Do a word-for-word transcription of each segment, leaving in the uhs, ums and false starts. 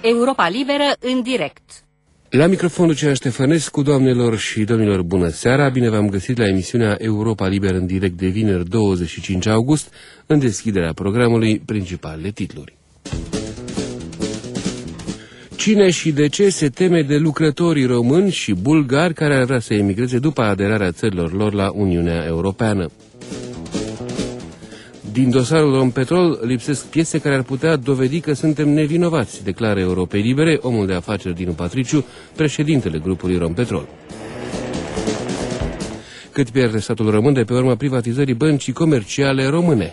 Europa Liberă în direct. La microfonul Lucian Ștefănescu, doamnelor și domnilor, bună seara! Bine v-am găsit la emisiunea Europa Liberă în direct de vineri douăzeci și cinci august, în deschiderea programului principalele titluri. Cine și de ce se teme de lucrătorii români și bulgari care ar vrea să emigreze după aderarea țărilor lor la Uniunea Europeană? Din dosarul Rompetrol lipsesc piese care ar putea dovedi că suntem nevinovați, declară Europei Libere, omul de afaceri Dinu Patriciu, președintele grupului Rompetrol. Cât pierde statul român de pe urma privatizării băncii comerciale române?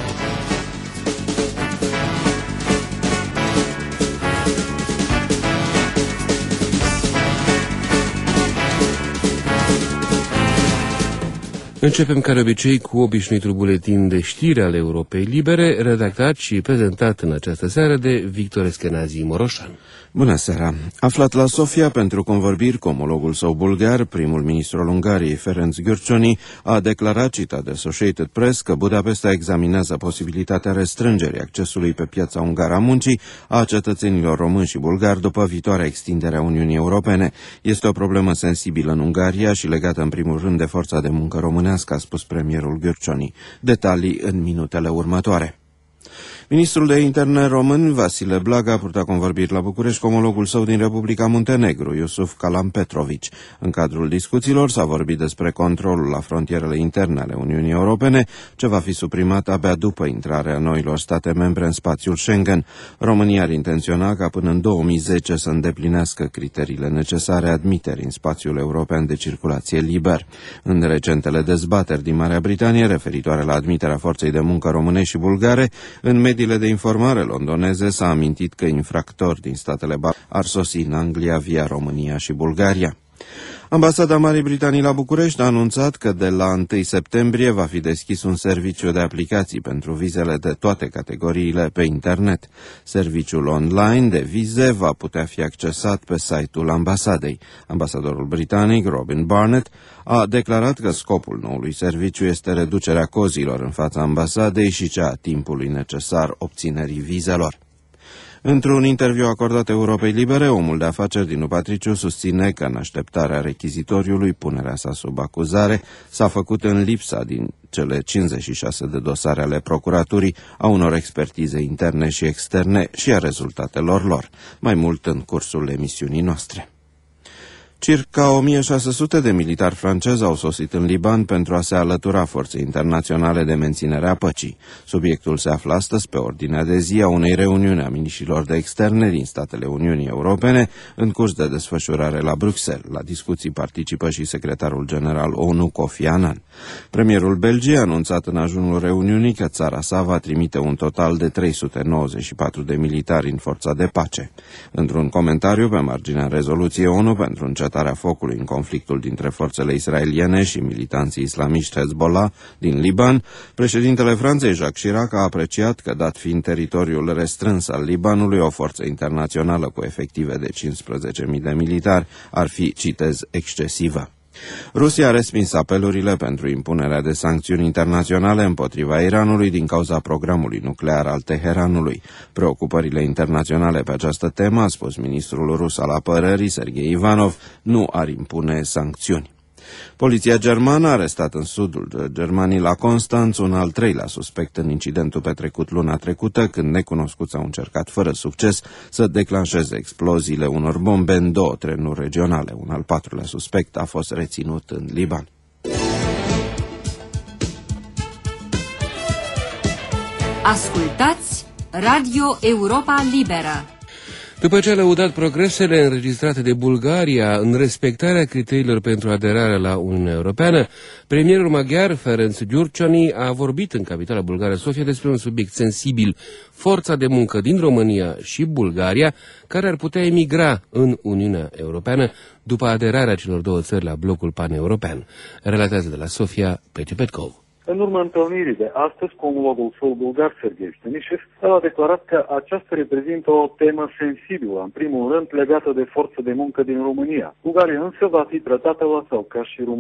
Începem ca de obicei cu obișnuitul buletin de știri ale Europei Libere, redactat și prezentat în această seară de Victor Eschenazi Moroșan. Bună seara! Aflat la Sofia pentru convorbiri cu omologul său bulgar, primul ministru al Ungariei, Ferenc Gyurcsány, a declarat, citat de Associated Press, că Budapesta examinează posibilitatea restrângerii accesului pe piața ungară a muncii a cetățenilor români și bulgari după viitoarea extindere a Uniunii Europene. Este o problemă sensibilă în Ungaria și legată în primul rând de forța de muncă românească, a spus premierul Gyurcsány. Detalii în minutele următoare. Ministrul de interne român, Vasile Blaga, a purtat convorbiri la București cu omologul său din Republica Muntenegru, Iusuf Kalam Petrovici. În cadrul discuțiilor s-a vorbit despre controlul la frontierele interne ale Uniunii Europene, ce va fi suprimat abia după intrarea noilor state membre în spațiul Schengen. România ar intenționa ca până în două mii zece să îndeplinească criteriile necesare admiterii în spațiul european de circulație liber. În recentele dezbateri din Marea Britanie referitoare la admiterea forței de muncă românești și bulgare, în mediile de informare londoneze s-a amintit că infractori din statele Baltice ar sosi în Anglia via România și Bulgaria. Ambasada Marii Britanii la București a anunțat că de la întâi septembrie va fi deschis un serviciu de aplicații pentru vizele de toate categoriile pe internet. Serviciul online de vize va putea fi accesat pe site-ul ambasadei. Ambasadorul britanic, Robin Barnett, a declarat că scopul noului serviciu este reducerea cozilor în fața ambasadei și cea a timpului necesar obținerii vizelor. Într-un interviu acordat Europei Libere, omul de afaceri Dinu Patriciu susține că în așteptarea rechizitoriului punerea sa sub acuzare s-a făcut în lipsa din cele cincizeci și șase de dosare ale procuraturii a unor expertize interne și externe și a rezultatelor lor. Mai mult în cursul emisiunii noastre. Circa o mie șase sute de militari francezi au sosit în Liban pentru a se alătura forței internaționale de menținere a păcii. Subiectul se află astăzi pe ordinea de zi a unei reuniuni a miniștrilor de externe din statele Uniunii Europene în curs de desfășurare la Bruxelles. La discuții participă și secretarul general ONU Kofi Annan. Premierul Belgiei a anunțat în ajunul reuniunii că țara sa va trimite un total de trei sute nouăzeci și patru de militari în forța de pace. Într-un comentariu pe marginea rezoluției ONU pentru încetarea focului în conflictul dintre forțele israeliene și militanții islamiști Hezbollah din Liban, președintele Franței Jacques Chirac a apreciat că, dat fiind teritoriul restrâns al Libanului, o forță internațională cu efective de cincisprezece mii de militari ar fi, citez, excesivă. Rusia a respins apelurile pentru impunerea de sancțiuni internaționale împotriva Iranului din cauza programului nuclear al Teheranului. Preocupările internaționale pe această temă, a spus ministrul rus al apărării, Sergei Ivanov, nu ar impune sancțiuni. Poliția germană a arestat în sudul Germaniei la Constanț un al treilea suspect în incidentul petrecut luna trecută, când necunoscuți au încercat fără succes să declanșeze exploziile unor bombe în două trenuri regionale. Un al patrulea suspect a fost reținut în Liban. Ascultați Radio Europa Liberă. După ce a lăudat progresele înregistrate de Bulgaria în respectarea criteriilor pentru aderarea la Uniunea Europeană, premierul maghiar Ferenc Gyurcsány a vorbit în capitala bulgară Sofia despre un subiect sensibil, forța de muncă din România și Bulgaria, care ar putea emigra în Uniunea Europeană după aderarea celor două țări la blocul paneuropean. Relatează de la Sofia Peti Petkov. În urma întâlnirii de astăzi cu omologul său bulgar Serghei Stănișev, el a declarat că aceasta reprezintă o temă sensibilă, în primul rând legată de forță de muncă din România. Bulgaria însă va fi tratată la fel ca și România.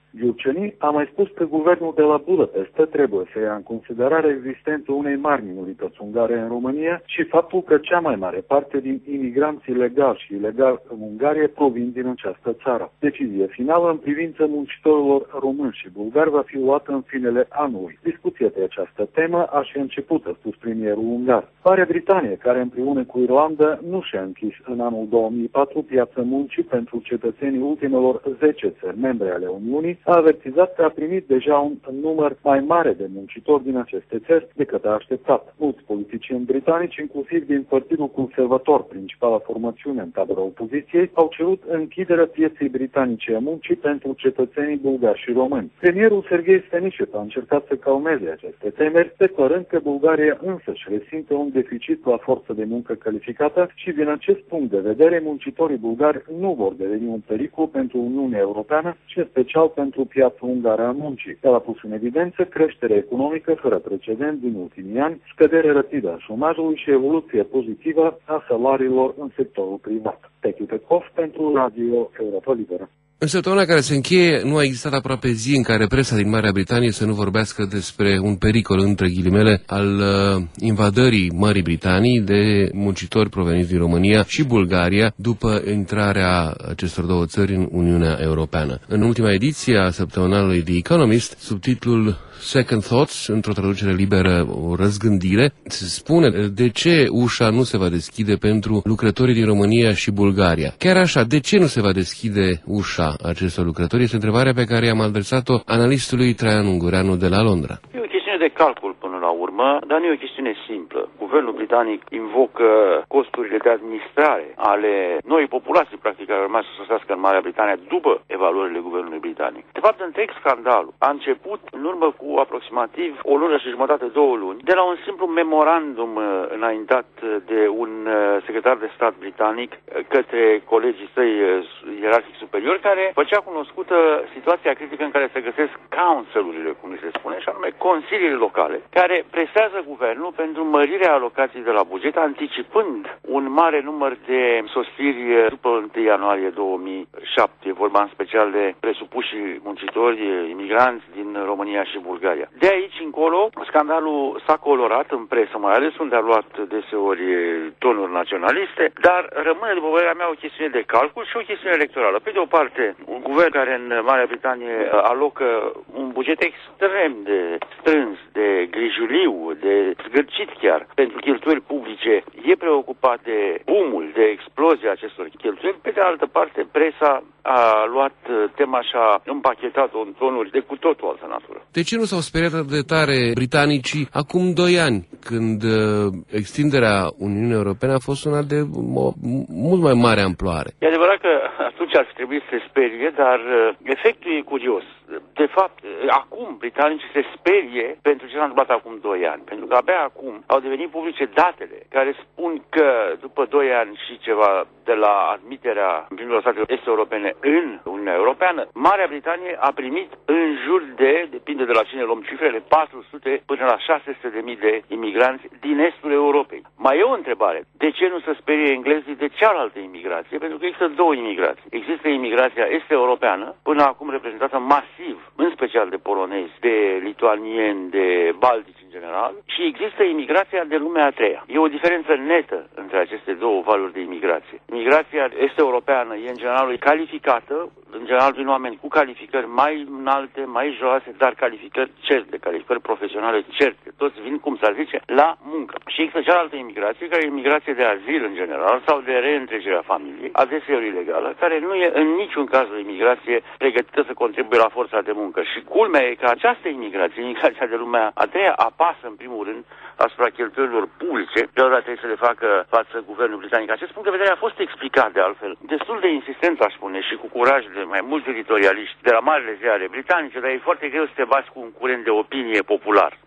Gyurcsány a mai spus că guvernul de la Budapesta trebuie să ia în considerare existența unei mari minorități ungare în România și faptul că cea mai mare parte din imigranții legali și ilegali în Ungaria provin din această țară. Decizia finală în privința muncitorilor români și bulgari va fi luată în finele anului. Discuția pe această temă a și început, a spus premierul ungar. Marea Britanie, care împreună cu Irlanda nu și-a închis în anul două mii patru piața muncii pentru cetățenii ultimelor zece țări membre ale Uniunii, a avertizat că a primit deja un număr mai mare de muncitori din aceste țări decât a așteptat. Mulți politicieni britanici, inclusiv din Partidul Conservator, principala formațiune în tabăra opoziției, au cerut închiderea pieței britanice a muncii pentru cetățenii bulgari și români. Premierul Serghei Stanișev a încercat să calmeze aceste temeri, declarând că Bulgaria însăși resimte un deficit la forță de muncă calificată și din acest punct de vedere muncitorii bulgari nu vor deveni un pericol pentru Uniunea Europeană și în special pentru piața ungară a muncii. El a pus în evidență creșterea economică fără precedent din ultimii ani, scăderea rapidă a șomajului și evoluția pozitivă a salariilor în sectorul privat. Techiu Petkov pentru Radio Europa Liberă. În săptămâna care se încheie, nu a existat aproape zi în care presa din Marea Britanie să nu vorbească despre un pericol, între ghilimele, al uh, invadării Marii Britanii de muncitori proveniți din România și Bulgaria după intrarea acestor două țări în Uniunea Europeană. În ultima ediție a săptămânalului The Economist, subtitlul Second Thoughts, într-o traducere liberă, o răzgândire, se spune de ce ușa nu se va deschide pentru lucrătorii din România și Bulgaria. Chiar așa, de ce nu se va deschide ușa acestor lucrători? Este întrebarea pe care i-am adresat-o analistului Traian Ungureanu de la Londra. E o chestiune de calcul până la urmă, dar nu e o chestiune simplă. Guvernul britanic invocă costurile de administrare ale noii populații, practic, care urmează să sosească în Marea Britanie după evaluările guvernului britanic. De fapt, întreg scandalul a început în urmă cu aproximativ o lună și jumătate, două luni, de la un simplu memorandum înaintat de un secretar de stat britanic către colegii săi ierarhic superiori, care făcea cunoscută situația critică în care se găsesc council-urile, cum se spune, și anume consiliile locale, care presează guvernul pentru mărirea alocației de la buget, anticipând un mare număr de sosiri după întâi ianuarie două mii șapte, vorba în special de presupuși muncitori, imigranți din România și Bulgaria. De aici încolo, scandalul s-a colorat în presă, mai ales unde a luat deseori tonuri naționaliste, dar rămâne, după părerea mea, o chestiune de calcul și o chestiune electorală. Pe de o parte, un guvern care în Marea Britanie alocă un buget extrem de strâns, de grijuliu, de zgârcit chiar, pentru cheltuieli publice, e preocupat de boom-ul, de explozia acestor cheltuieli. Pe de altă parte, presa a luat tema și a împachetat-o în tonuri de cu totul altă natură. De ce nu s-au speriat de tare britanicii acum doi ani, când uh, extinderea Uniunii Europene a fost una de o, mult mai mare amploare? E adevărat că atunci ar fi trebuit să se sperie, dar uh, efectul e curios. De fapt, acum britanicii se sperie pentru ce s-a întâmplat acum doi ani. Pentru că abia acum au devenit publice datele care spun că după doi ani și ceva de la admiterea primilor state est-europene în Uniunea Europeană, Marea Britanie a primit în jur de, depinde de la cine luăm cifrele, patru sute până la șase sute de mii de imigranți din estul Europei. Mai e o întrebare. De ce nu se sperie englezii de cealaltă imigrație? Pentru că există două imigrații. Există imigrația est-europeană, până acum reprezentată masiv, în special de polonezi, de lituanieni, de baltici în general, și există imigrația de lumea a treia. E o diferență netă între aceste două valuri de imigrație. Imigrația est-europeană e în general calificată, în general prin oameni cu calificări mai înalte, mai joase, dar calificări certe, calificări profesionale certe. Toți vin, cum s-ar zice, la muncă. Și există cealaltă imigrație, care e imigrație de azil în general sau de reîntregire a familiei, adeseori ilegală, care nu e în niciun caz o imigrație pregătită să contribuie la forța de muncă. Și culmea e că această imigrație, imigrația de lumea a treia, apasă în primul rând asupra cheltuielilor publice, de ora trebuie să le facă față guvernul britanic. Acest punct de vedere a fost explicat de altfel, destul de insistent, aș spune, și cu curaj de mai mulți editorialiști de la marile ziare britanice, dar e foarte greu să te bați cu un curent de opinie popular.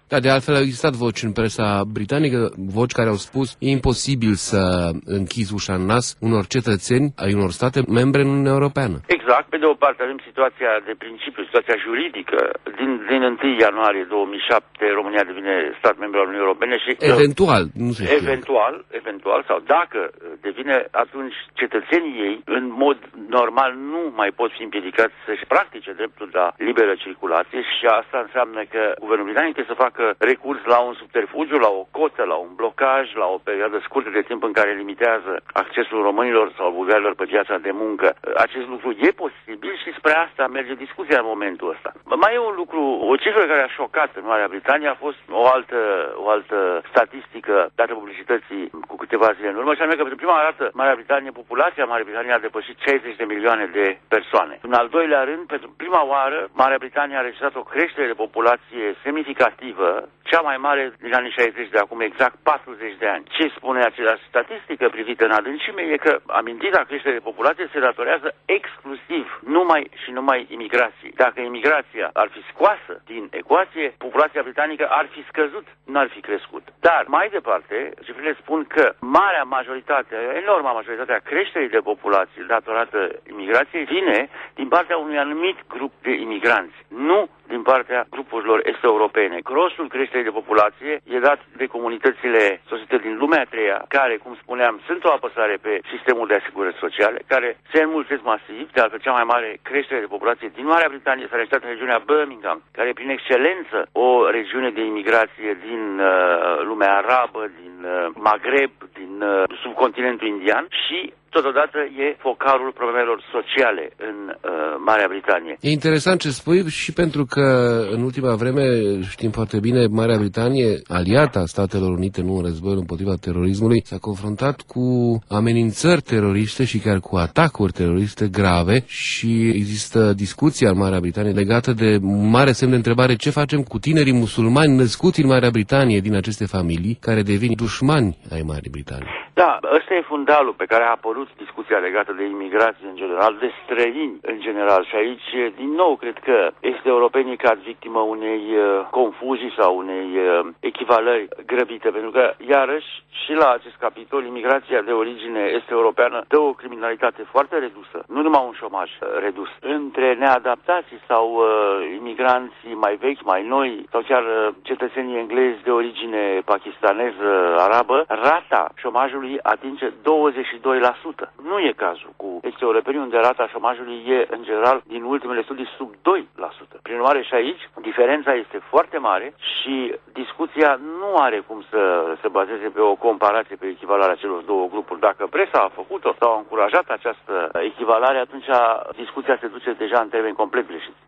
Da, de altfel au existat voci în presa britanică, voci care au spus e imposibil să închizi ușa în nas unor cetățeni ai unor state membre în Uniunea Europeană. Exact. Pe de o parte avem situația de principiu, situația juridică. Din, din întâi ianuarie două mii șapte România devine stat membru al Uniunii Europene și... Eventual, nu se știe. Eventual, eventual, sau dacă devine, atunci cetățenii ei, în mod normal, nu mai pot fi împiedicați să-și practice dreptul la liberă circulație și asta înseamnă că guvernul britanic trebuie să facă recurs la un subterfugiu, la o cotă, la un blocaj, la o perioadă scurtă de timp în care limitează accesul românilor sau bulgarilor pe piața de muncă. Acest lucru e posibil și spre asta merge discuția în momentul ăsta. Mai e un lucru, o cifră care a șocat în Marea Britanie a fost o altă, o altă statistică dată publicității cu câteva zile în urmă, și anume că pentru prima dată Marea Britanie, populația Marii Britanii a depășit șaizeci de milioane de persoane. În al doilea rând, pentru prima oară, Marea Britanie a înregistrat o creștere de populație semnificativă, cea mai mare din anii șaizeci, de acum exact patruzeci de ani. Ce spune aceeași statistică privită în adâncime e că amintita creștere de populație se datorează exclusiv numai și numai imigrației. Dacă imigrația ar fi scoasă din ecuație, populația britanică ar fi scăzut, n-ar fi crescut. Dar, mai departe, cifrele spun că marea majoritate, enorma majoritate a creșterii de populație datorată imigrației vine din partea unui anumit grup de imigranți, nu din partea grupurilor est-europene. Grosul creșterii de populație e dat de comunitățile sosite din lumea a treia, care, cum spuneam, sunt o apăsare pe sistemul de asigurări sociale, care se înmulțesc masiv. De altfel, cea mai mare creștere de populație din Marea Britanie s-a înregistrat în regiunea Birmingham, care e prin excelență o regiune de imigrație din uh, lumea arabă, din uh, Maghreb, din uh, subcontinentul indian și totodată e focalul problemelor sociale în uh, Marea Britanie. E interesant ce spui și pentru că în ultima vreme știm foarte bine Marea Britanie, aliata Statelor Unite, nu în războiul împotriva terorismului, s-a confruntat cu amenințări teroriste și chiar cu atacuri teroriste grave și există discuția în Marea Britanie legată de mare semn de întrebare ce facem cu tinerii musulmani născuți în Marea Britanie din aceste familii care devin dușmani ai Marii Britanii. Da, ăsta e fundalul pe care a apărut discuția legată de imigrație în general, de străini în general. Și aici, din nou, cred că est-europenii cad victimă unei uh, confuzii sau unei uh, echivalări grăbite, pentru că, iarăși, și la acest capitol, imigrația de origine est-europeană dă o criminalitate foarte redusă, nu numai un șomaj uh, redus. Între neadaptații sau uh, imigranții mai vechi, mai noi, sau chiar uh, cetățenii englezi de origine pakistaneză, arabă, rata șomajului atinge douăzeci și doi la sută. Nu e cazul cu est-europenii, unde rata șomajului e, în general, din ultimele studii, sub doi la sută. Prin urmare, și aici, diferența este foarte mare și discuția nu are cum să se bazeze pe o comparație, pe echivalarea celor două grupuri. Dacă presa a făcut-o sau a încurajat această echivalare, atunci discuția se duce deja în termeni complet greșiți.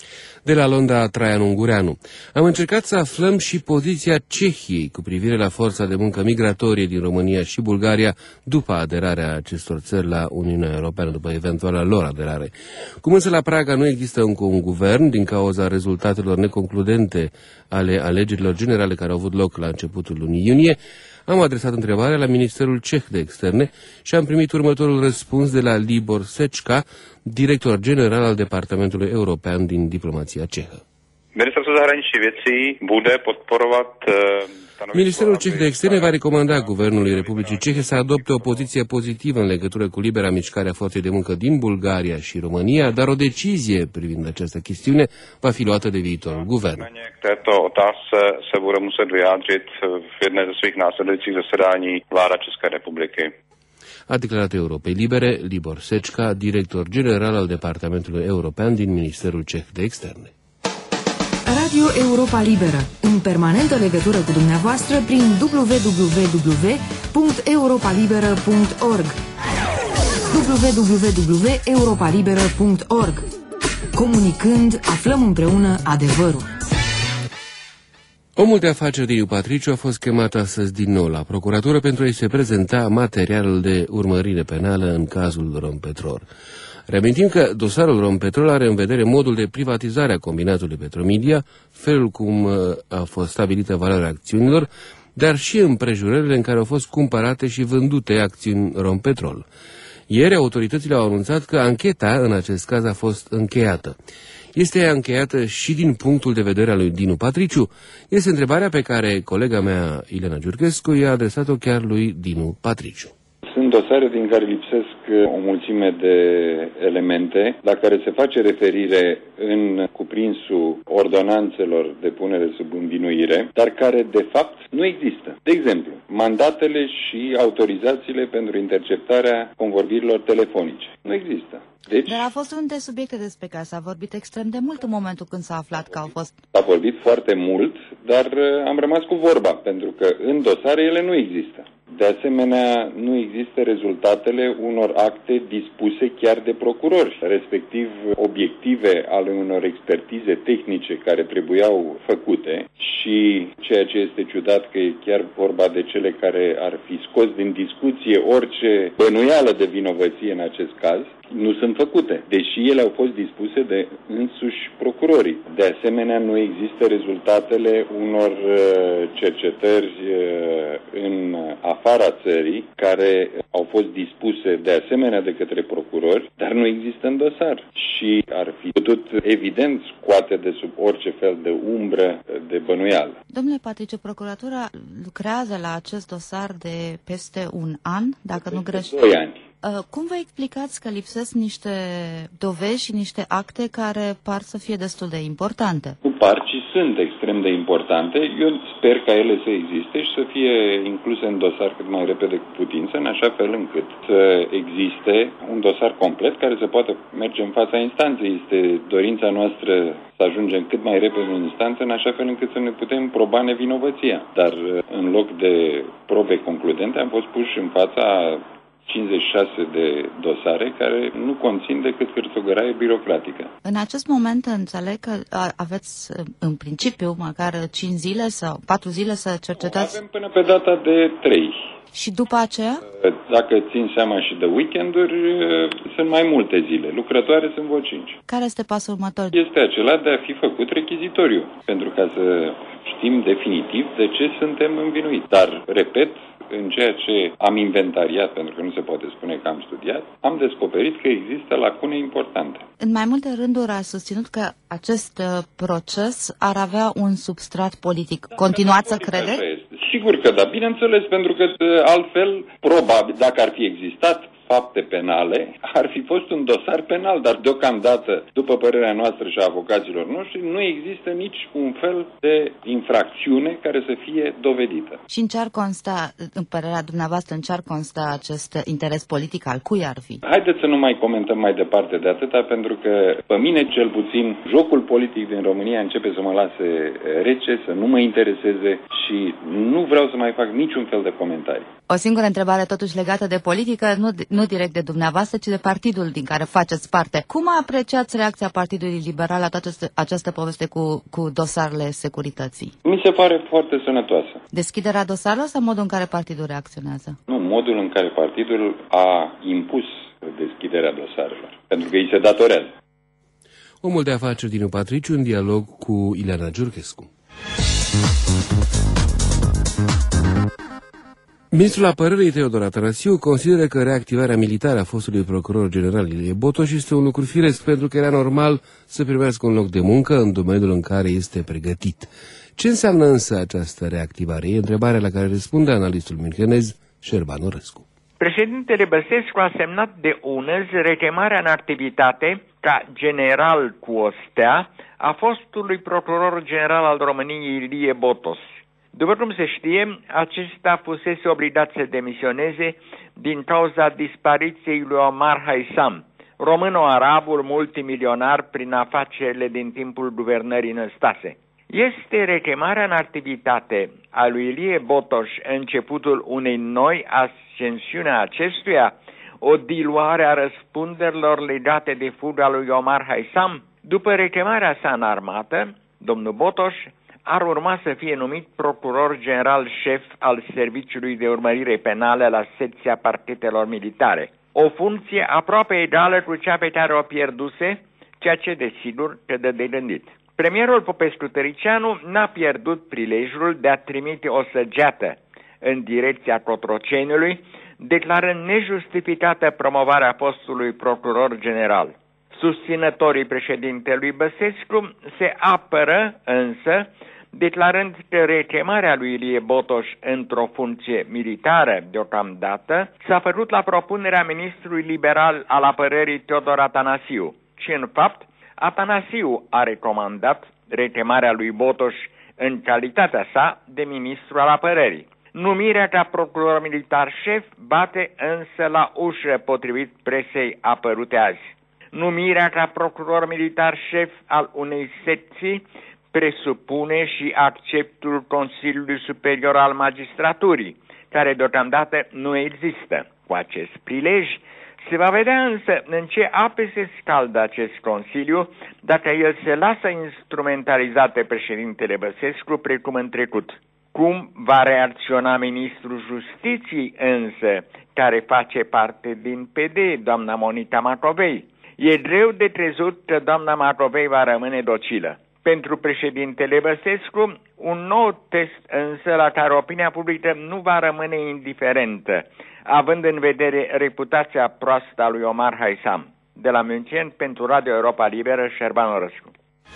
De la Londra, Traian Ungureanu. Am încercat să aflăm și poziția Cehiei cu privire la forța de muncă migratorie din România și Bulgaria după aderarea acestor țări la Uniunea Europeană, după eventuala lor aderare. Cum însă la Praga nu există încă un guvern din cauza rezultatelor neconcludente ale alegerilor generale care au avut loc la începutul lunii iunie, am adresat întrebarea la Ministerul Ceh de Externe și am primit următorul răspuns de la Libor Sečka, director general al Departamentului European din diplomația cehă. Ministerstvo zahraničních věcí bude podporovat Ministerul Ceh de Externe va recomanda Guvernului Republicii Cehe să adopte o poziție pozitivă în legătură cu libera mișcare a forței de muncă din Bulgaria și România, dar o decizie privind această chestiune va fi luată de viitorul guvern. K této otázce se bude muset vyjádřit v jedné ze svých následujících zasedání vláda České republiky. A declarat Europei Libere Libor Sečka, director general al Departamentului European din Ministerul Ceh de Externe. Radio Europa Liberă, în permanentă legătură cu dumneavoastră prin w w w punct europa liberă punct org w w w punct europa liberă punct org. Comunicând, aflăm împreună adevărul. Omul de afaceri Dinu Patriciu a fost chemat astăzi din nou la procuratură pentru a-i se prezenta materialul de urmărire penală în cazul Rompetrol. Reamintim că dosarul Rompetrol are în vedere modul de privatizare a combinatului Petromedia, felul cum a fost stabilită valoarea acțiunilor, dar și împrejurările în care au fost cumpărate și vândute acțiuni Rompetrol. Ieri, autoritățile au anunțat că ancheta în acest caz a fost încheiată. Este încheiată și din punctul de vedere al lui Dinu Patriciu? Este întrebarea pe care colega mea, Ileana Giurchescu, i-a adresat-o chiar lui Dinu Patriciu. Sunt dosare din care lipsesc o mulțime de elemente la care se face referire în cuprinsul ordonanțelor de punere sub învinuire, dar care de fapt nu există. De exemplu, mandatele și autorizațiile pentru interceptarea convorbirilor telefonice. Nu există. Deci, dar a fost unul de subiecte despre care s-a vorbit extrem de mult în momentul când s-a aflat că au fost... S-a vorbit foarte mult, dar am rămas cu vorba, pentru că în dosare ele nu există. De asemenea, nu există rezultatele unor acte dispuse chiar de procurori, respectiv obiective ale unor expertize tehnice care trebuiau făcute și ceea ce este ciudat că e chiar vorba de cele care ar fi scos din discuție orice bănuială de vinovăție în acest caz, nu sunt făcute, deși ele au fost dispuse de însuși procurorii. De asemenea, nu există rezultatele unor cercetări în afara țării, care au fost dispuse de asemenea de către procurori, dar nu există în dosar și ar fi putut, evident, scoate de sub orice fel de umbră de bănuială. Domnule Patriciu, procuratura lucrează la acest dosar de peste un an, dacă de nu greșesc. doi ani. Cum vă explicați că lipsesc niște dovezi și niște acte care par să fie destul de importante? Nu par, ci sunt extrem de importante. Eu sper ca ele să existe și să fie incluse în dosar cât mai repede cu putință, în așa fel încât să existe un dosar complet care să poată merge în fața instanței. Este dorința noastră să ajungem cât mai repede în instanță, în așa fel încât să ne putem proba nevinovăția. Dar în loc de probe concludente am fost puși în fața cincizeci și șase de dosare care nu conțin decât hârțogăraie birocratică. În acest moment înțeleg că aveți în principiu măcar cinci zile sau patru zile să cercetați? Avem până pe data de trei. Și după aceea? Dacă țin seama și de weekenduri, sunt mai multe zile. Lucrătoare sunt vreo cinci. Care este pasul următor? Este acela de a fi făcut rechizitoriu, pentru ca să știm definitiv de ce suntem învinuiți. Dar, repet, în ceea ce am inventariat, pentru că nu se poate spune că am studiat, am descoperit că există lacune importante. În mai multe rânduri a susținut că acest proces ar avea un substrat politic. Continuați să credeți? Sigur că da, bineînțeles, pentru că altfel, probabil, dacă ar fi existat fapte penale, ar fi fost un dosar penal, dar deocamdată, după părerea noastră și a avocaților noștri, nu există nici un fel de infracțiune care să fie dovedită. Și în ce ar consta, în părerea dumneavoastră, în ce ar consta acest interes politic, al cui ar fi? Haideți să nu mai comentăm mai departe de atâta, pentru că, pe mine cel puțin, jocul politic din România începe să mă lase rece, să nu mă intereseze și nu vreau să mai fac niciun fel de comentarii. O singură întrebare totuși legată de politică, nu, nu direct de dumneavoastră, ci de partidul din care faceți parte. Cum apreciați reacția Partidului Liberal la toată această poveste cu, cu dosarele securității? Mi se pare foarte sănătoasă. Deschiderea dosarelor sau modul în care partidul reacționează? Nu, modul în care partidul a impus deschiderea dosarelor, pentru că îi se datorează. Omul de afaceri Dinu Patriciu în dialog cu Ileana Giurchescu. Ministrul Apărării Teodor Atanasiu consideră că reactivarea militară a fostului procuror general Ilie Botoș este un lucru firesc, pentru că era normal să primească un loc de muncă în domeniul în care este pregătit. Ce înseamnă însă această reactivare? E întrebarea la care răspunde analistul münchenez Șerban Orescu. Președintele Băsescu a semnat de unăzi rechemarea în activitate ca general cu o stea a fostului procuror general al României Ilie Botoș. După cum se știe, acesta fusese obligat să demisioneze din cauza dispariției lui Omar Haisam, româno-arabul multimilionar prin afacerile din timpul guvernării Năstase. Este rechemarea în activitate a lui Ilie Botoș începutul unei noi ascensiuni a acestuia, o diluare a răspunderilor legate de fuga lui Omar Haisam? După rechemarea sa în armată, domnul Botoș ar urma să fie numit procuror general șef al Serviciului de Urmărire Penală la secția parchetelor militare. O funcție aproape egală cu cea pe care o pierduse, ceea ce desigur că dă de gândit. Premierul Popescu-Tăricianu n-a pierdut prilejul de a trimite o săgeată în direcția Cotroceniului, declarând nejustificată promovarea postului procuror general. Susținătorii președintelui Băsescu se apără însă, declarând că recemarea lui Ilie Botoș într-o funcție militară deocamdată s-a făcut la propunerea ministrului liberal al apărării Teodor Atanasiu. Și în fapt, Atanasiu a recomandat recemarea lui Botoș în calitatea sa de ministru al apărării. Numirea ca procuror militar șef bate însă la ușă, potrivit presei apărute azi. Numirea ca procuror militar șef al unei secții presupune și acceptul Consiliului Superior al Magistraturii, care deocamdată nu există. Cu acest prilej se va vedea însă în ce ape se scaldă acest Consiliu, dacă el se lasă instrumentalizat de președintele Băsescu precum în trecut. Cum va reacționa ministrul Justiției însă, care face parte din P D, doamna Monica Macovei? E greu de crezut că doamna Macovei va rămâne docilă. Pentru președintele Băsescu, un nou test însă la care opinia publică nu va rămâne indiferentă, având în vedere reputația proastă a lui Omar Haisam. De la München, pentru Radio Europa Liberă, Șerban Orăscu.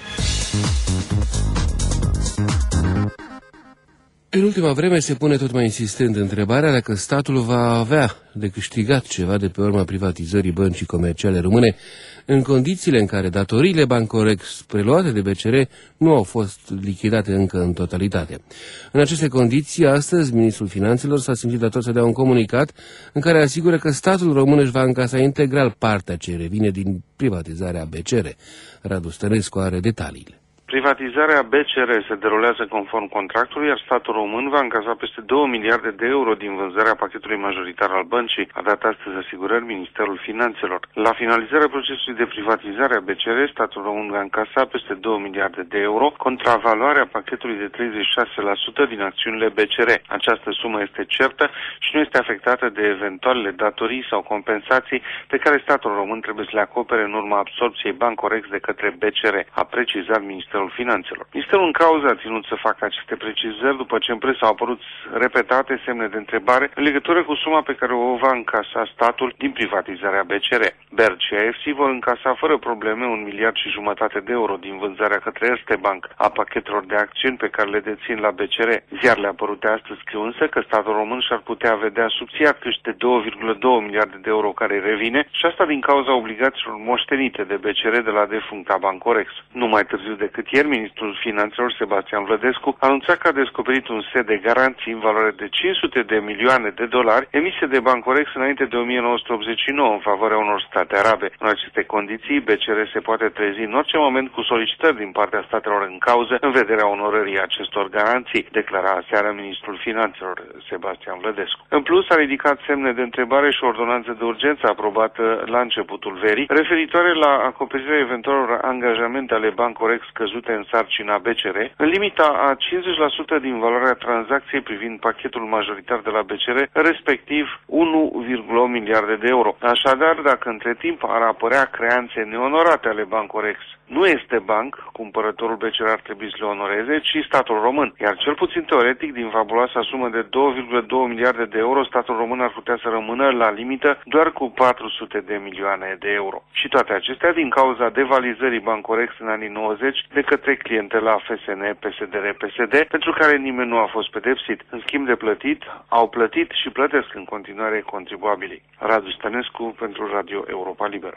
În ultima vreme se pune tot mai insistent întrebarea dacă statul va avea de câștigat ceva de pe urma privatizării băncii comerciale române, în condițiile în care datoriile Bancorex preluate de B C R nu au fost lichidate încă în totalitate. În aceste condiții, astăzi, ministrul Finanțelor s-a simțit dator să dea un comunicat în care asigură că statul român își va încasa integral partea ce revine din privatizarea B C R. Radu Stănescu are detaliile. Privatizarea B C R se derulează conform contractului, iar statul român va încasa peste două miliarde de euro din vânzarea pachetului majoritar al băncii, a dat astăzi asigurări Ministerul Finanțelor. La finalizarea procesului de privatizare a B C R, statul român va încasa peste două miliarde de euro, contravaloarea pachetului de treizeci și șase la sută din acțiunile B C R. Această sumă este certă și nu este afectată de eventualele datorii sau compensații pe care statul român trebuie să le acopere în urma absorbției Bancorex de către B C R, a precizat Ministerul Finanțelor. Ministerul în cauză a ținut să facă aceste precizări după ce în presă au apărut repetate semne de întrebare în legătură cu suma pe care o va încasa statul din privatizarea B C R. Berg și A F C vor încasa fără probleme un miliard și jumătate de euro din vânzarea către Erste Bank a pachetelor de acțiuni pe care le dețin la B C R. Ziarele apărute astăzi scriu însă că statul român și-ar putea vedea subțiat câște două virgulă doi miliarde de euro care revine și asta din cauza obligațiilor moștenite de B C R de la defuncta Bancorex. Nu mai târziu decât ieri, ministrul Finanțelor Sebastian Vlădescu a anunțat că a descoperit un set de garanții în valoare de cinci sute de milioane de dolari emise de Bancorex înainte de o mie nouă sute optzeci și nouă în favoarea unor state arabe. În aceste condiții, B C R se poate trezi în orice moment cu solicitări din partea statelor în cauză în vederea onorării acestor garanții, declara aseară ministrul Finanțelor Sebastian Vlădescu. În plus, a ridicat semne de întrebare și o ordonanță de urgență aprobată la începutul verii, referitoare la acoperirea eventualelor angajamente ale Bancorex căzute în sarcina B C R, în limita a cincizeci la sută din valoarea tranzacției privind pachetul majoritar de la B C R, respectiv unu virgulă opt miliarde de euro. Așadar, dacă între timp ar apărea creanțe neonorate ale Bancorex, nu este banc, cumpărătorul B C R ar trebui să le onoreze, ci statul român. Iar cel puțin teoretic, din fabuloasa sumă de două virgulă doi miliarde de euro, statul român ar putea să rămână la limită doar cu patru sute de milioane de euro. Și toate acestea din cauza devalizării Bancorex în anii nouăzeci de către clientela F S N, P S D R, P S D, pentru care nimeni nu a fost pedepsit. În schimb de plătit, au plătit și plătesc în continuare contribuabilii. Radu Stănescu pentru Radio Europa Liberă.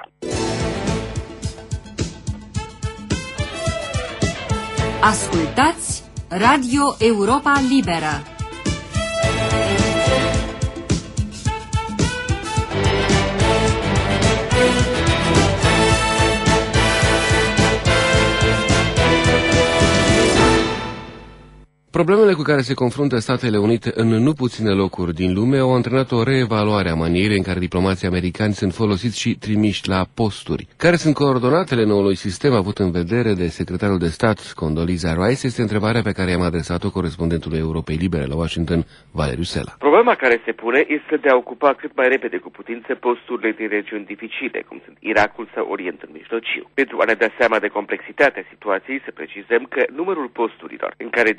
Ascultați Radio Europa Liberă. Problemele cu care se confruntă Statele Unite în nu puține locuri din lume au antrenat o reevaluare a manierei în care diplomații americani sunt folosiți și trimiși la posturi. Care sunt coordonatele noului sistem avut în vedere de secretarul de stat Condoleezza Rice este întrebarea pe care i-am adresat-o corespondentului Europei Libere la Washington, Valeriu Sela. Problema care se pune este de a ocupa cât mai repede cu putință posturile din regiuni dificile, cum sunt Irakul sau Orientul Mijlociu. Pentru a ne da seama de complexitatea situației, să precizăm că numărul posturilor în care diplomații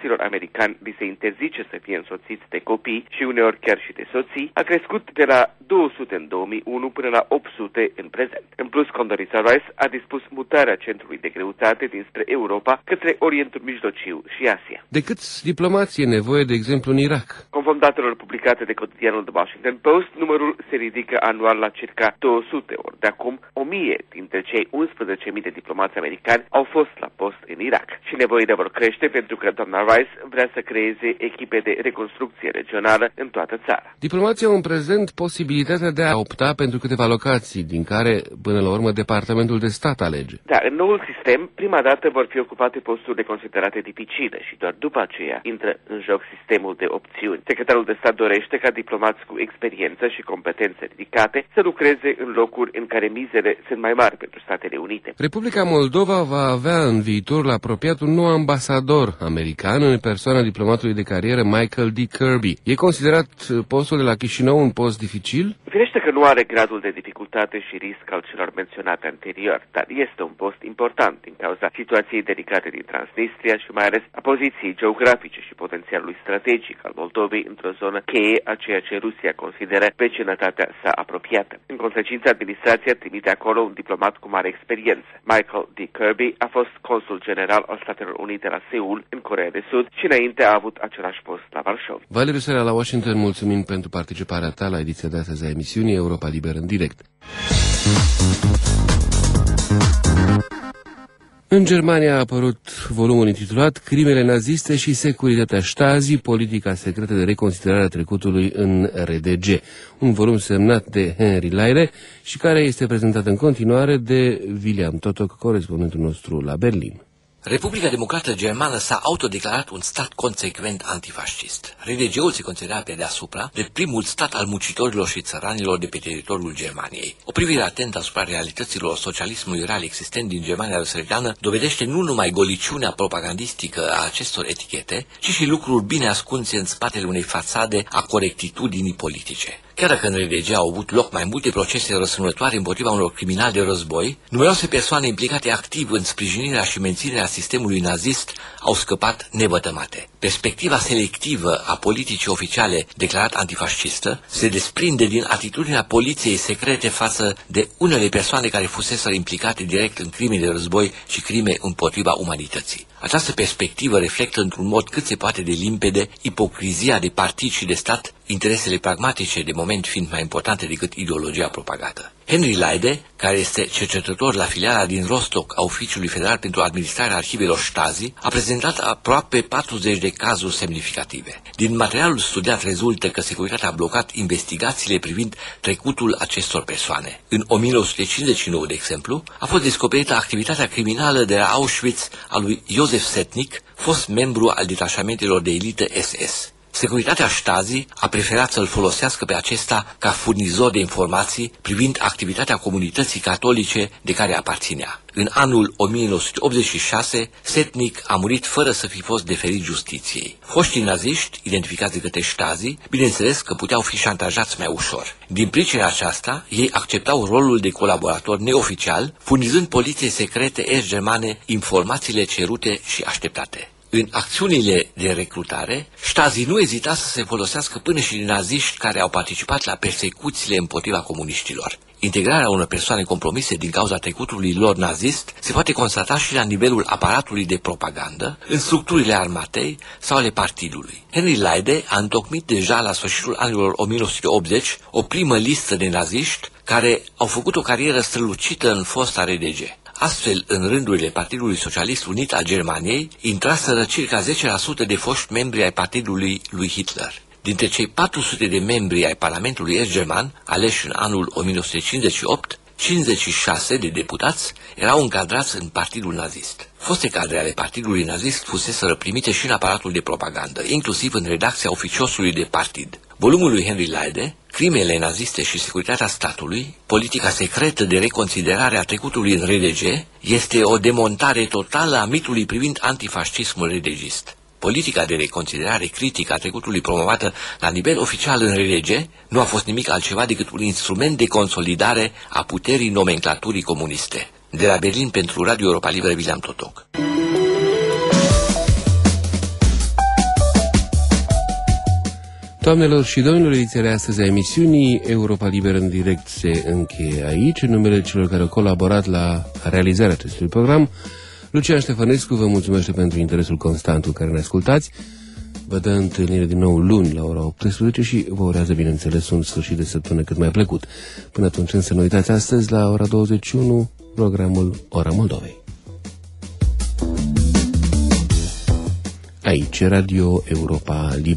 diplomaților americani li se interzice să fie însoțiți de copii și uneori chiar și de soții, a crescut de la două sute în două mii unu până la opt sute în prezent. În plus, Condoleezza Rice a dispus mutarea centrului de greutate dinspre Europa către Orientul Mijlociu și Asia. De câți diplomați e nevoie, de exemplu, în Irak? Conform datelor publicate de cotidianul The Washington Post, numărul se ridică anual la circa două sute, ori de acum o mie dintre cei unsprezece mii de diplomați americani au fost la post în Irak. Și nevoile vor crește pentru că doamna Rice vrea să creeze echipe de reconstrucție regională în toată țara. Diplomații au în prezent posibilitatea de a opta pentru câteva locații, din care, până la urmă, Departamentul de Stat alege. Da, în noul sistem, prima dată vor fi ocupate posturile considerate dificile și doar după aceea intră în joc sistemul de opțiuni. Secretarul de Stat dorește ca diplomați cu experiență și competențe ridicate să lucreze în locuri în care mizele sunt mai mari pentru Statele Unite. Republica Moldova va avea în viitorul apropiat un nou ambasador american în persoana diplomatului de carieră Michael D. Kirby. E considerat postul de la Chișinău un post dificil? Firește că nu are gradul de dificultate și risc al celor menționate anterior, dar este un post important din cauza situației delicate din Transnistria și mai ales a poziției geografice și potențialului strategic al Moldovei într-o zonă cheie a ceea ce Rusia consideră vecinătatea sa apropiată. În consecință, administrația trimite acolo un diplomat cu mare experiență. Michael D. Kirby a fost consul general al Statelor Unite la Seul, în Coreea de Sud, și înainte a avut același post la Varșovia. Valeriu Sera la Washington, mulțumim pentru participarea ta la ediția de astăzi a emisiunii Europa Liberă în direct. În Germania a apărut volumul intitulat Crimele naziste și securitatea Stasi, politica secretă de reconsiderare a trecutului în R D G. Un volum semnat de Henry Leide și care este prezentat în continuare de William Totok, corespondentul nostru la Berlin. Republica Democrată Germană s-a autodeclarat un stat consecvent antifascist. R D G-ul se considera pe deasupra de primul stat al muncitorilor și țăranilor de pe teritoriul Germaniei. O privire atentă asupra realităților socialismului real existent din Germania răsăritană dovedește nu numai goliciunea propagandistică a acestor etichete, ci și lucruri bine ascunse în spatele unei fațade a corectitudinii politice. Chiar dacă în R D G au avut loc mai multe procese răsunătoare împotriva unor criminali de război, numeroase persoane implicate activ în sprijinirea și menținerea sistemului nazist au scăpat nevătămate. Perspectiva selectivă a politicii oficiale declarat antifascistă se desprinde din atitudinea poliției secrete față de unele persoane care fuseseră implicate direct în crime de război și crime împotriva umanității. Această perspectivă reflectă într-un mod cât se poate de limpede ipocrizia de partid și de stat, interesele pragmatice de moment fiind mai importante decât ideologia propagată. Henry Leide, care este cercetător la filiala din Rostock a Oficiului Federal pentru Administrarea Arhivelor Stasi, a prezentat aproape patruzeci de cazuri semnificative. Din materialul studiat rezultă că securitatea a blocat investigațiile privind trecutul acestor persoane. În o mie nouă sute cincizeci și nouă, de exemplu, a fost descoperită activitatea criminală de la Auschwitz a lui Josef Setnik, fost membru al detașamentelor de elită S S. Securitatea Stasi a preferat să-l folosească pe acesta ca furnizor de informații privind activitatea comunității catolice de care aparținea. În anul o mie nouă sute optzeci și șase, Setnik a murit fără să fi fost deferit justiției. Foștii naziști, identificați de către Stasi, bineînțeles că puteau fi șantajați mai ușor. Din pricina aceasta, ei acceptau rolul de colaborator neoficial, furnizând poliției secrete est-germane informațiile cerute și așteptate. În acțiunile de recrutare, Stasi nu ezita să se folosească până și naziști care au participat la persecuțiile împotriva comuniștilor. Integrarea unor persoane compromise din cauza trecutului lor nazist se poate constata și la nivelul aparatului de propagandă, în structurile armatei sau ale partidului. Henry Leide a întocmit deja la sfârșitul anilor o mie nouă sute optzeci o primă listă de naziști care au făcut o carieră strălucită în fosta R D G. Astfel, în rândurile Partidului Socialist Unit al Germaniei, intraseră circa zece la sută de foști membri ai partidului lui Hitler. Dintre cei patru sute de membri ai Parlamentului Est-German, aleși în anul o mie nouă sute cincizeci și opt, cincizeci și șase de deputați erau încadrați în partidul nazist. Foste cadre ale partidului nazist fuseseră primite și în aparatul de propagandă, inclusiv în redacția oficiosului de partid. Volumul lui Henry Leide, Crimele naziste și securitatea statului, politica secretă de reconsiderare a trecutului în R D G, este o demontare totală a mitului privind antifascismul redegist. Politica de reconsiderare critică a trecutului promovată la nivel oficial în R D G nu a fost nimic altceva decât un instrument de consolidare a puterii nomenclaturii comuniste. De la Berlin pentru Radio Europa Liberă, William Totok. Doamnelor și domnilor, ediția astăzi a emisiunii Europa Liberă în direct se încheie aici. În numele celor care au colaborat la realizarea acestui program, Lucian Ștefănescu vă mulțumește pentru interesul constant cu care ne ascultați. Vă dă întâlnire din nou luni la ora optsprezece și vă urează, bineînțeles, un sfârșit de săptămână cât mai plăcut. Până atunci, însă, nu uitați astăzi la ora douăzeci și unu programul Ora Moldovei. Aici, Radio Europa Liberă.